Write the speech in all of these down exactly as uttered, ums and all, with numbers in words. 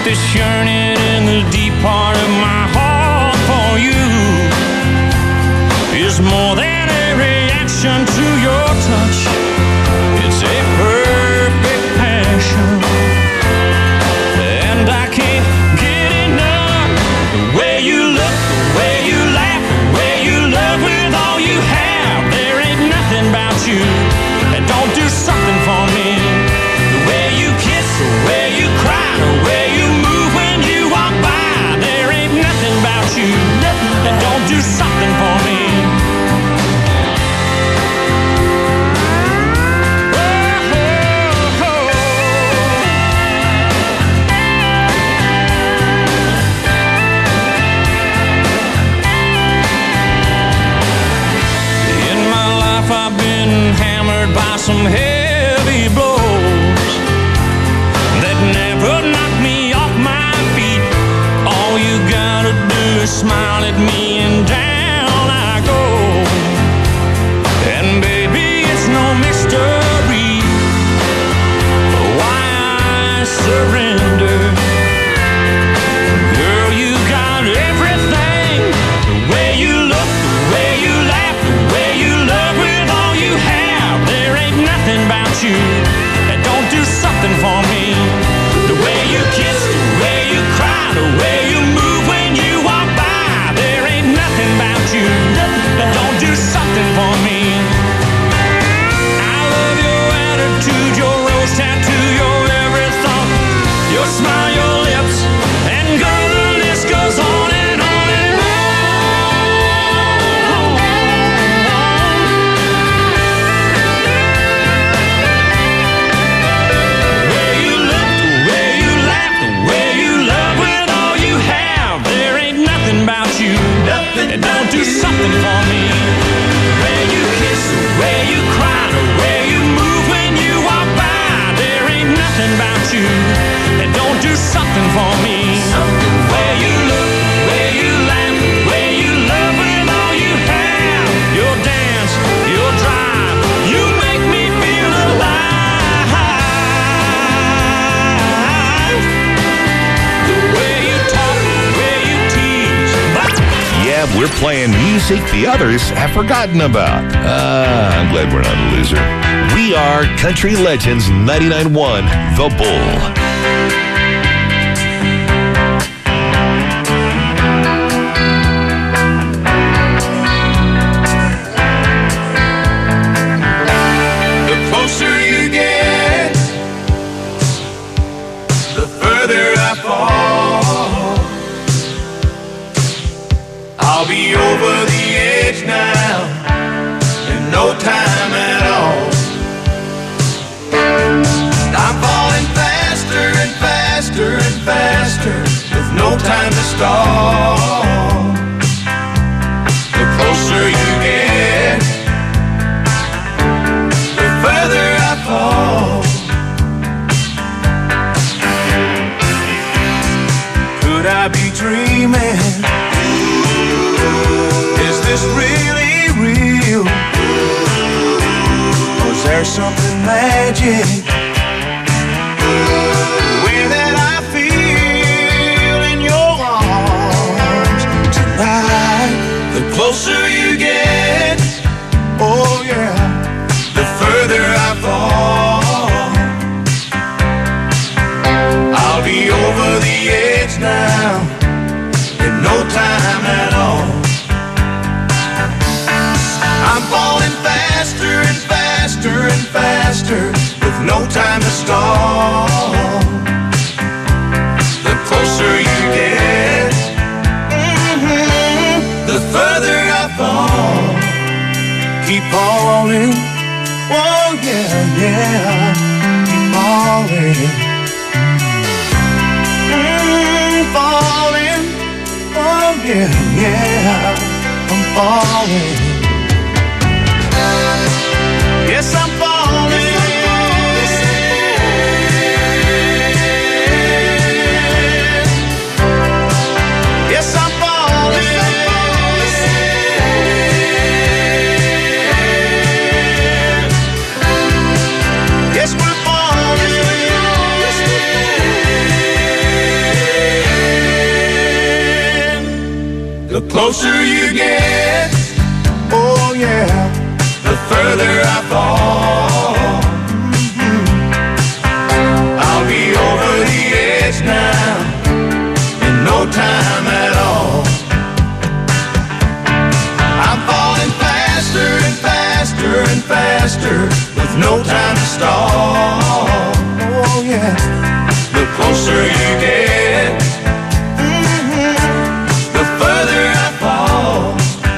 this yearning in the deep part of my heart for you is more than a reaction to your touch. It's a perfect passion, and I can't get enough. The way you look, the way you laugh, the way you love with all you have. There ain't nothing about you that don't do something for me. The way you kiss, the way you cry, the way you move when you walk by. There ain't nothing about you that don't do something for me. I've been hammered by some heavy blows that never knocked me off my feet. All you gotta do is smile at me and down I go. And baby, it's no mystery why I surrender. Girl, you got everything. The way you look, the way you laugh, the way you love with about you that don't do something for me. The way you kiss, the way you cry, the way you move when you walk by. There ain't nothing about you that don't do something for me. I love your attitude, your rose tattoo, your every thought, your smile, your lips, and girl, the list goes on and on and on. And don't do something for me. The way you kiss, the way you cry, the way you move when you walk by. There ain't nothing about you that don't do something for me. The way you look, the way you laugh, the way you love with all you have. Your dance, your drive, you make me feel alive. The way you talk, the way you tease. Yeah, we're playing music the others have forgotten about. Ah, I'm glad we're not a loser. We are Country Legends ninety-nine point one, The Bull. The closer you get, the further I fall. I'll be over the edge now in no time at all. I'm falling faster and faster and faster with no time to stall. The closer you get, the further I fall. Could I be dreaming? Is this really real? Or is there something magic? The way that I feel in your arms tonight. The closer you get, oh yeah, the further I fall. I'll be over the edge now in no time at all. I'm falling faster and faster and faster with no time to stall. The closer you get, mm-hmm, the further I fall. Keep falling, oh yeah, yeah, keep falling. Mm, falling, oh yeah, yeah, I'm falling. Yes, I'm falling. Yes, I'm falling. Yes, we're falling. closer you get, oh yeah, the further I fall. Mm-hmm. I'll be over the edge now in no time at all. I'm falling faster and faster and faster with no time to stall. Oh yeah, the closer you get, mm-hmm, the further I fall.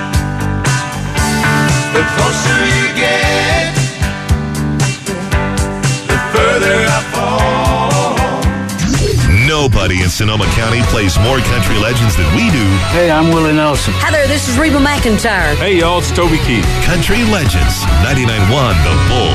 The closer you get, the further I fall. Nobody in Sonoma County plays more country legends than we do. Hey, I'm Willie Nelson. Hi there, this is Reba McEntire. Hey, y'all, it's Toby Keith. Country Legends, ninety-nine point one The Bull.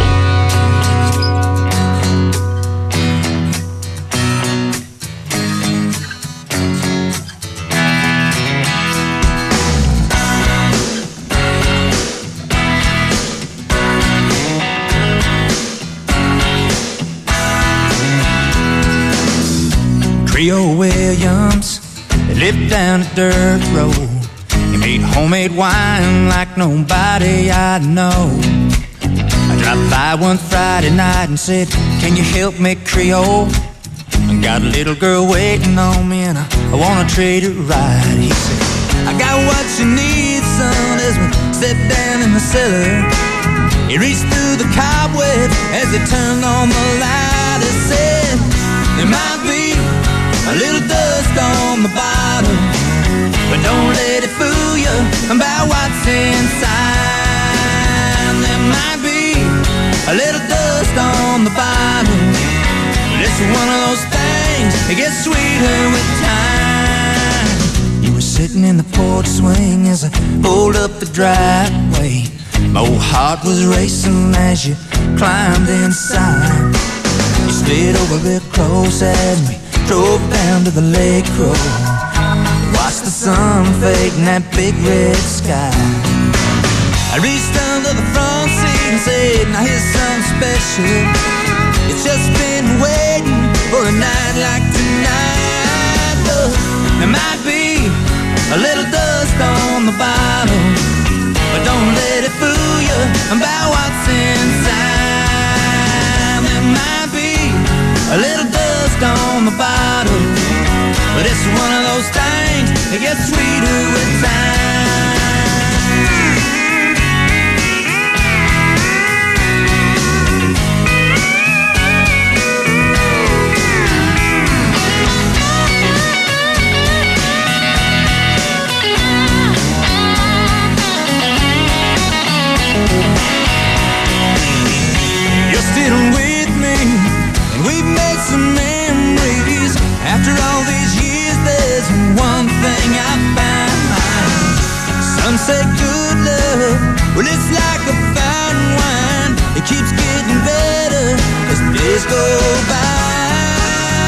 Creole Williams, they lived down a dirt road. He made homemade wine like nobody I know. I dropped by one Friday night and said, can you help me, Creole? I got a little girl waiting on me and I, I wanna treat her right. He said, I got what you need, son, as we stepped down in the cellar. He reached through the cobweb as he turned on the light. He said, there might be a little dust on the bottom, but don't let it fool you about what's inside. There might be a little dust on the bottom, but it's one of those things that gets sweeter with time. You were sitting in the porch swing as I pulled up the driveway. My old heart was racing as you climbed inside. You slid over real close as we drove down to the lake road. Watched the sun fade in that big red sky. I reached under the front seat and said, now here's something special. It's just been waiting for a night like tonight. Look, there might be a little dust on the bottom, but don't let it fool you about what's inside. There might be a little dust on the bottom, but it's one of those things that gets sweeter with You're still with me, and we've made some memories. After all these years, there's one thing I found. Some say good love, well, it's like a fine wine. It keeps getting better as the days go by.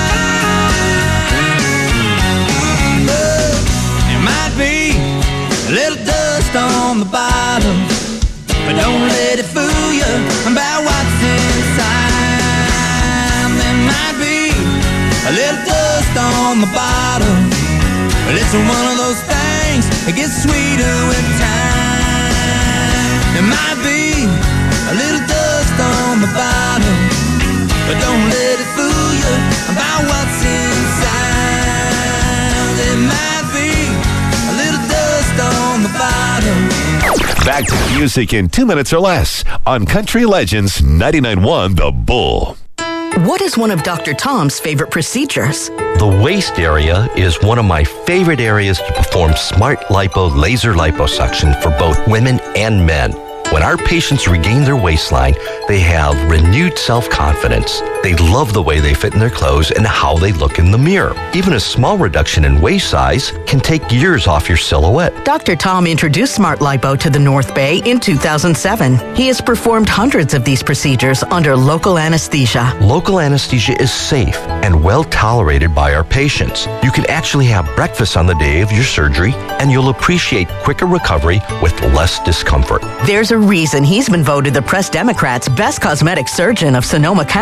But there might be a little dust on the bottom, but don't let it fool you about what's inside. There might be a little dust on the bottom, but it's one of those things that gets sweeter with time. There might be a little dust on the bottom, but don't let it fool you about what's inside. There might be a little dust on the bottom. Back to music in two minutes or less on Country Legends ninety-nine point one The Bull. What is one of Doctor Tom's favorite procedures? The waist area is one of my favorite areas to perform smart lipo laser liposuction for both women and men. When our patients regain their waistline, they have renewed self-confidence. They love the way they fit in their clothes and how they look in the mirror. Even a small reduction in waist size can take years off your silhouette. Doctor Tom introduced Smart Lipo to the North Bay in two thousand seven. He has performed hundreds of these procedures under local anesthesia. Local anesthesia is safe and well tolerated by our patients. You can actually have breakfast on the day of your surgery, and you'll appreciate quicker recovery with less discomfort. There's a reason he's been voted the Press Democrat's best cosmetic surgeon of Sonoma County.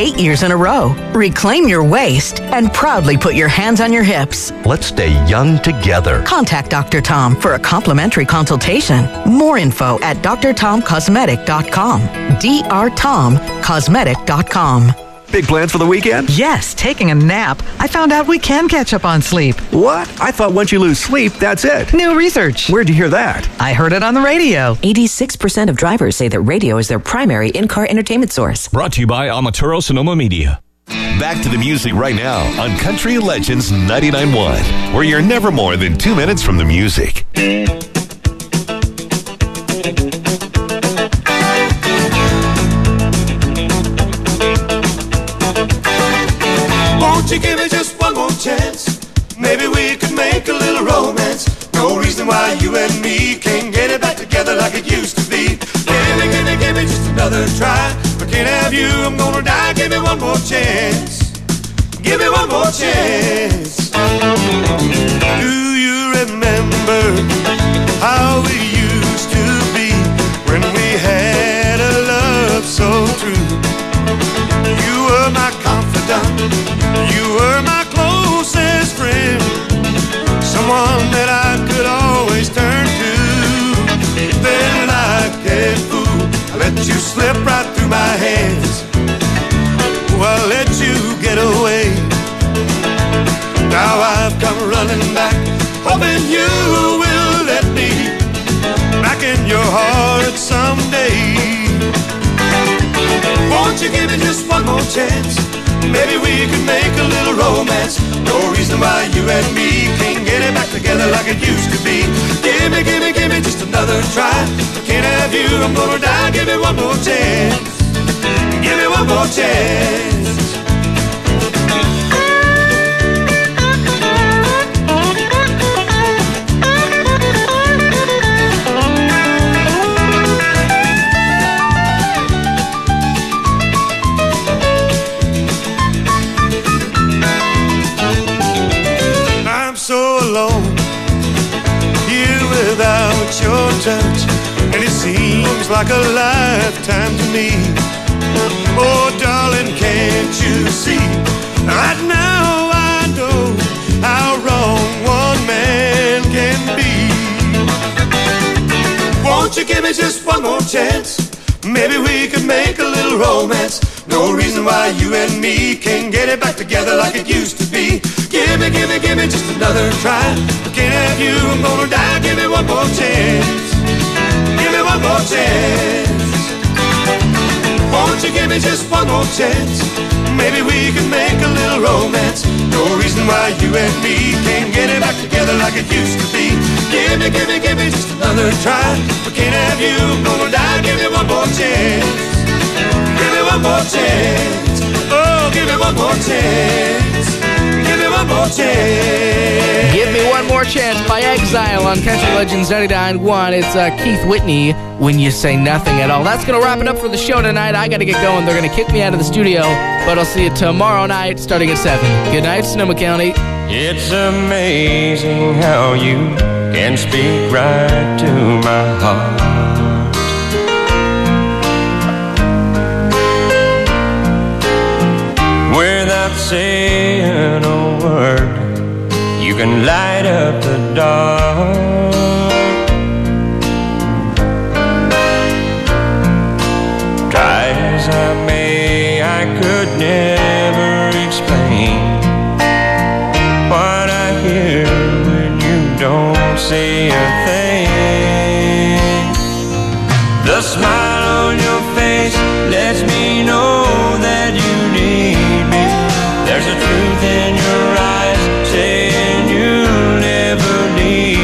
eight years in a row. Reclaim your waist and proudly put your hands on your hips. Let's stay young together. Contact Doctor Tom for a complimentary consultation. More info at d r tom cosmetic dot com. d r tom cosmetic dot com. Big plans for the weekend? Yes, taking a nap. I found out we can catch up on sleep. What? I thought once you lose sleep, that's it. New research. Where'd you hear that? I heard it on the radio. eighty-six percent of drivers say that radio is their primary in-car entertainment source. Brought to you by Amaturo Sonoma Media. Back to the music right now on Country Legends ninety-nine point one, where you're never more than two minutes from the music. Won't you give me just one more chance? Maybe we could make a little romance. No reason why you and me can't get it back together like it used to be. Give me, give me, give me just another try. I can't have you, I'm gonna die. Give me one more chance. Give me one more chance. Do you remember how we used to be when we had a love so true? You were my confidant, you were my closest friend, someone that I could always turn to. Then like a fool, I let you slip right through my hands. Oh, I let you get away. Now I've come running back, hoping you will let me back in your heart someday. Won't you give me just one more chance? Maybe we could make a little romance. No reason why you and me can't get it back together like it used to be. Give me, give me, give me just another try. I can't have you, I'm gonna die. Give me one more chance. Give me one more chance. Without your touch, and it seems like a lifetime to me. Oh, darling, can't you see? Right now I know how wrong one man can be. Won't you give me just one more chance? Maybe we could make a little romance. No reason why you and me can't get it back together like it used to be. Give me, give me, give me just another try. I can't have you, I'm gonna die. Give me one more chance. Give me one more chance. Won't you give me just one more chance? Maybe we can make a little romance. No reason why you and me can't get it back together like it used to be. Give me, give me, give me just another try. I can't have you, I'm gonna die. Give me one more chance. Give me one more chance. Oh, give me one more chance. Give me one more chance. Give Me One More Chance by Exile on Country Legends ninety-nine point one. It's uh, Keith Whitney, When You Say Nothing at All. That's going to wrap it up for the show tonight. I got to get going. They're going to kick me out of the studio, but I'll see you tomorrow night starting at seven. Good night, Sonoma County. It's amazing how you can speak right to my heart. Without saying a word, you can light up the dark. Try as I may, I could never explain what I hear when you don't say a thing. The smile on your face lets me know that you need me. There's a truth in your eyes saying you'll never leave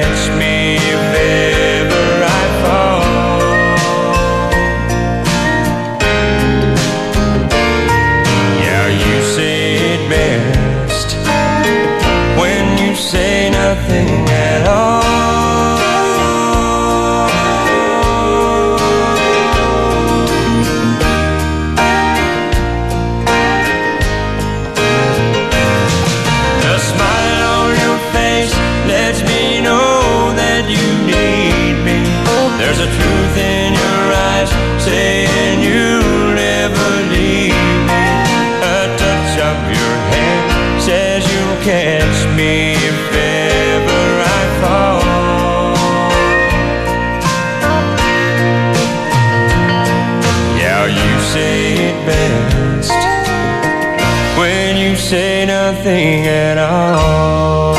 catch me if ever I fall. Yeah, you say it best when you say nothing at all. There's a truth in your eyes saying you'll never leave me. A touch of your hand says you'll catch me if ever I fall. Yeah, you say it best when you say nothing at all.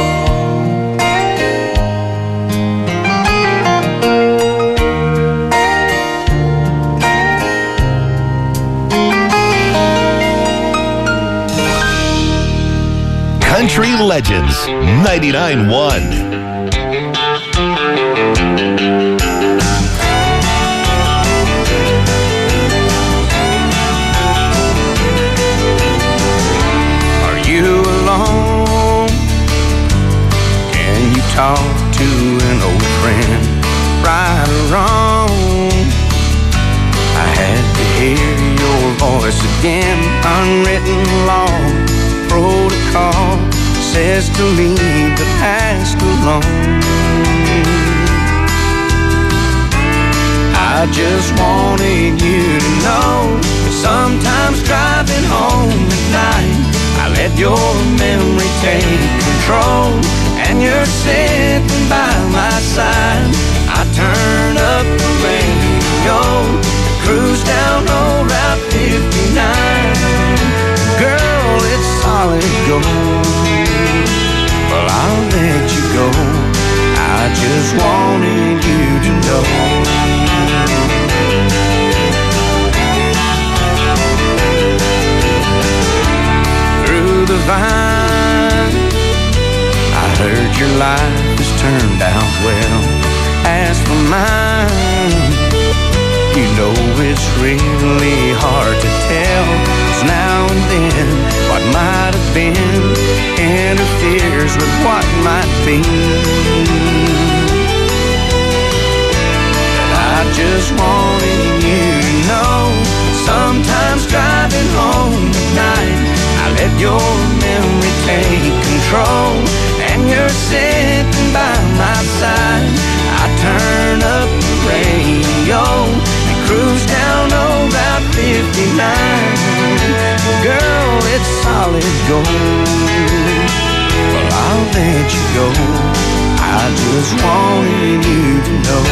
Country Legends ninety-nine point one. Are you alone? Can you talk to an old friend? Right or wrong? I had to hear your voice again. Unwritten law, protocol says to leave the past alone. I just wanted you to know, sometimes driving home at night, I let your memory take control, and you're sitting by my side. I turn up the radio, cruise down old Route fifty-nine. Girl, it's solid gold. Well, I'll let you go. I just wanted you to know. Through the vine, I heard your life has turned out well. As for mine, you know it's really hard to tell, 'cause now and then what might have been interferes with what might be. But I just wanted you to know, sometimes driving home at night, I let your memory take control, and you're sitting by my side. I turn up the radio, cruise down old Route fifty-nine. Girl, it's solid gold. Well, I'll let you go. I just wanted you to know.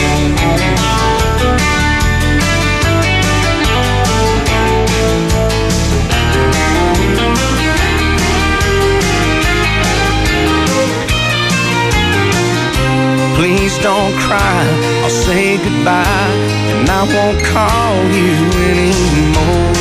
Please don't cry, I'll say goodbye, and I won't call you anymore.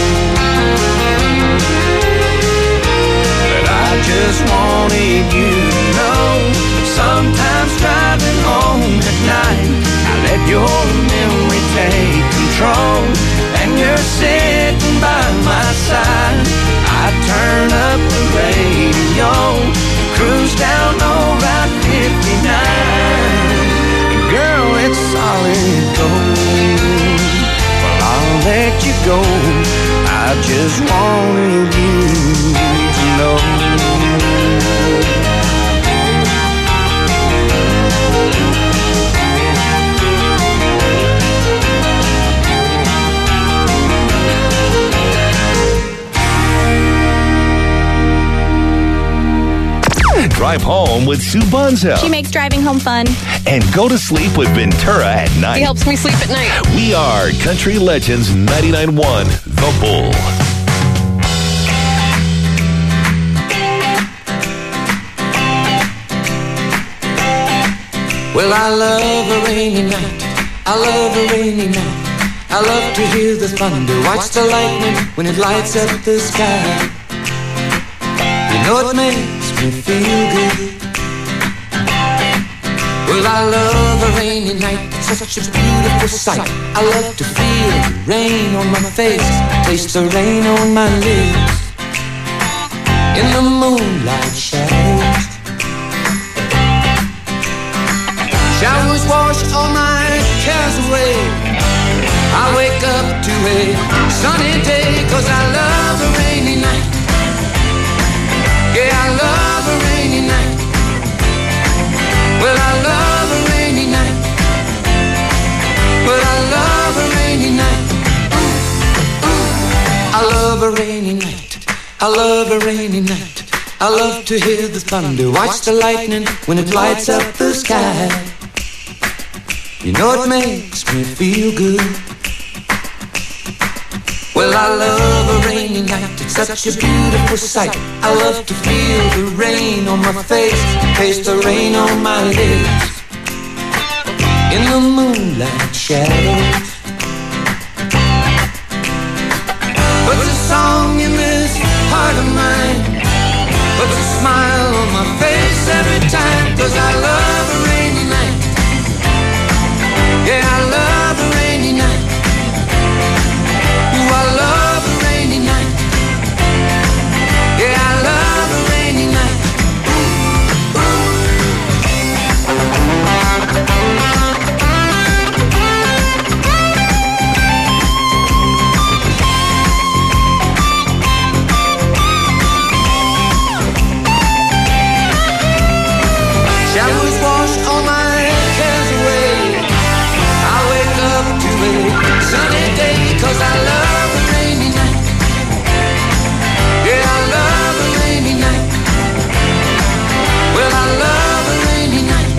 But I just wanted you to know, sometimes driving home at night, I let your memory take control, and you're sitting by my side. I turn up the radio, cruise down old Route fifty-nine. Girl, it's solid gold. Well, I'll let you go. I just wanted you to know. Drive home with Sue Bonzo. She makes driving home fun. And go to sleep with Ventura at night. He helps me sleep at night. We are Country Legends ninety-nine point one, The Bull. Well, I love a rainy night. I love a rainy night. I love to hear the thunder, watch the lightning when it lights up the sky. You know it makes me feel good. Well, I love a rainy night, it's such a beautiful sight. I love to feel the rain on my face, taste the rain on my lips. In the moonlight shadows, showers wash all my cares away. I wake up to a sunny day, 'cause I love a rainy night. Yeah, I love a rainy night. Well, I love a rainy night. Well, I love a rainy night. I love a rainy night. I love a rainy night. I love to hear the thunder, watch the lightning when it lights up the sky. You know it makes me feel good. Well, I love a rainy night, it's such a beautiful sight. I love to feel the rain on my face, taste the rain on my lips. In the moonlight shadows, puts a song in this heart of mine, puts a smile on my face every time, 'cause I love a rainy night. Yeah, I love a rainy night. Ooh, I love a rainy night. Yeah, I love a rainy night. Ooh, ooh. Showers wash all my cares away. I wake up to a sunny day, 'cause I love a rainy night. Yeah, I love a rainy night. Well, I love a rainy night.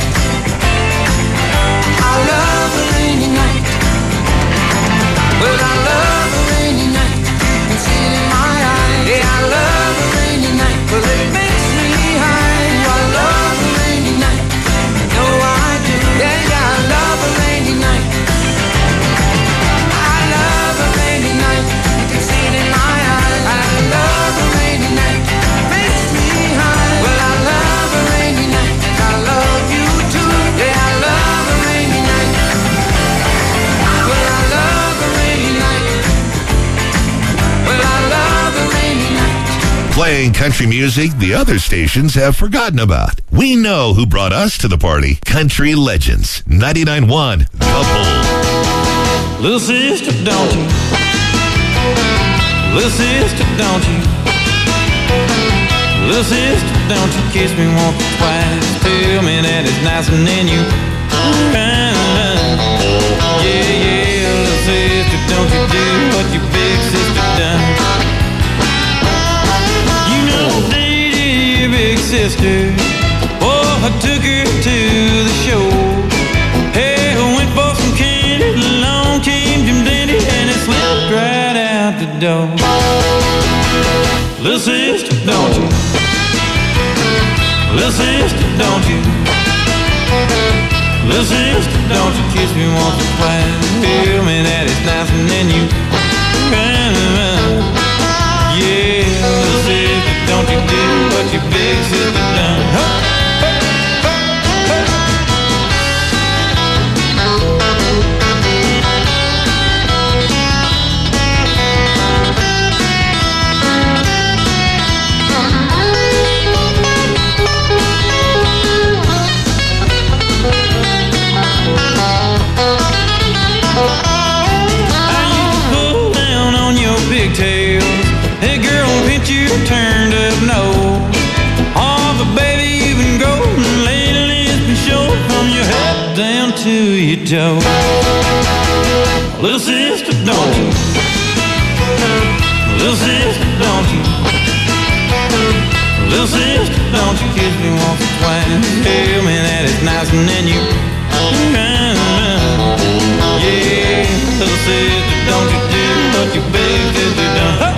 I love a rainy night. Well, I love a rainy night. You can see it in my eyes. Yeah, I love a rainy night. Well, it makes me high. I love a rainy night. No, I do. Yeah, yeah, I love a rainy night. I love a rainy night. You can see it in my eyes. I love a rainy night. Makes me high. Well, I love a rainy night. I love you too. Yeah, I love a rainy night. Well, I love a rainy night. Well, I love a rainy night. Playing country music the other stations have forgotten about. We know who brought us to the party. Country Legends, ninety-nine point one The Bull. Little sister, don't you? Little sister, don't you? Little sister, don't you kiss me once or twice? Tell me that it's nice and then you yeah, yeah, little sister, don't you do what your big sister done? You know, dated your big sister. Oh, I took her to the show. Hey, I went for some candy. Along came Jim Dandy, and it slipped right out the door. Little sister, don't you? Little sister, don't you? Little sister, don't you kiss me once or twice? Tell me that it's nice and then you yeah, little sister, don't you do what your big sister done? Huh? Pigtails. Hey girl, pinch your turned up nose. Oh, but baby, you've been golden lately. It's been showing from your head down to your toe. Little sister, don't you? Little sister, don't you? Little sister, don't you kiss me once or twice? Tell me that it's nice and then you yeah, little sister, don't you do what your big sister done? Huh?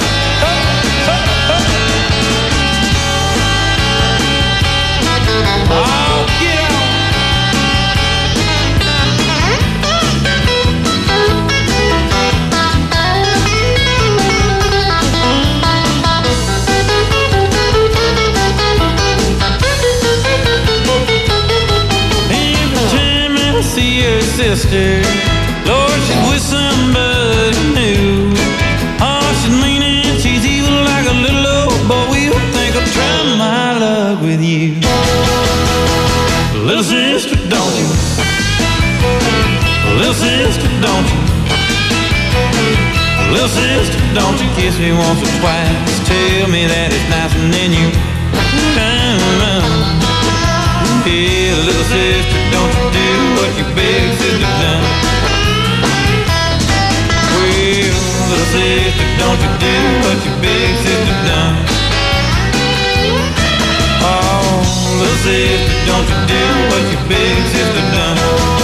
Oh, get on! see your sister. Lord, she's with somebody new. Oh, she's mean and she's evil like a little old boy. We'll think I'll try my luck with you. Little sister, don't you? Little sister, don't you? Little sister, don't you kiss me once or twice. Tell me that it's nice and then you turn around. Yeah, little sister, don't you do what your big sister done. Well, little sister, don't you do what your big sister done. Oh, little sister, don't you do what your big sister done.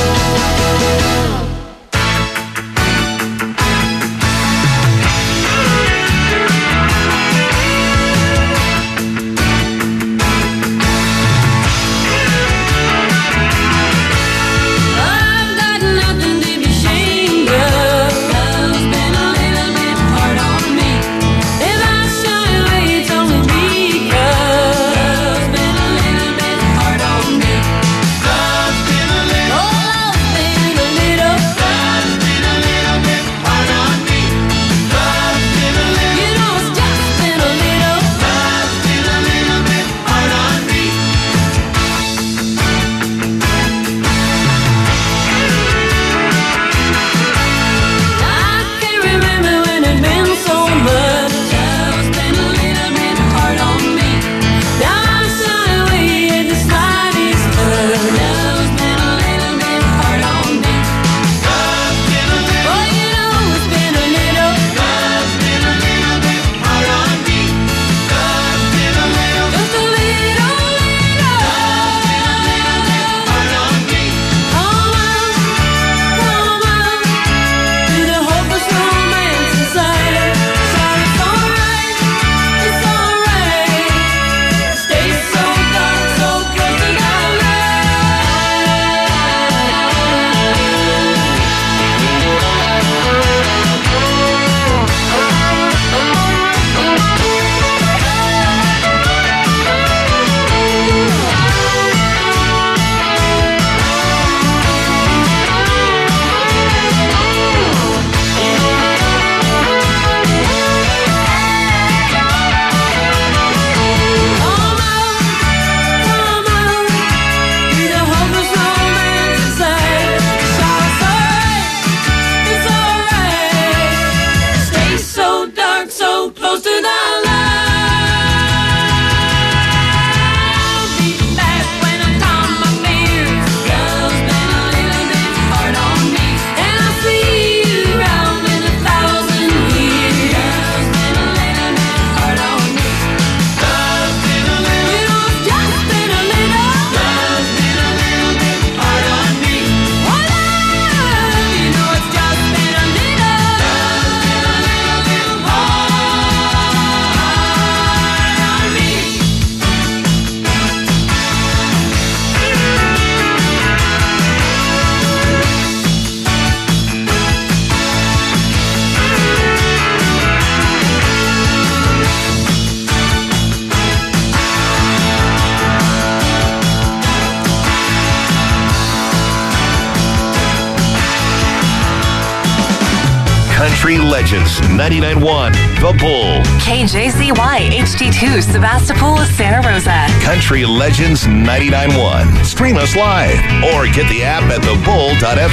Country Legends ninety-nine point one The Bull. K J Z Y H D two Sebastopol, Santa Rosa. Country Legends ninety-nine point one. Stream us live or get the app at the bull dot f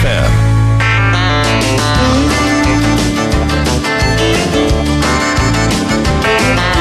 m.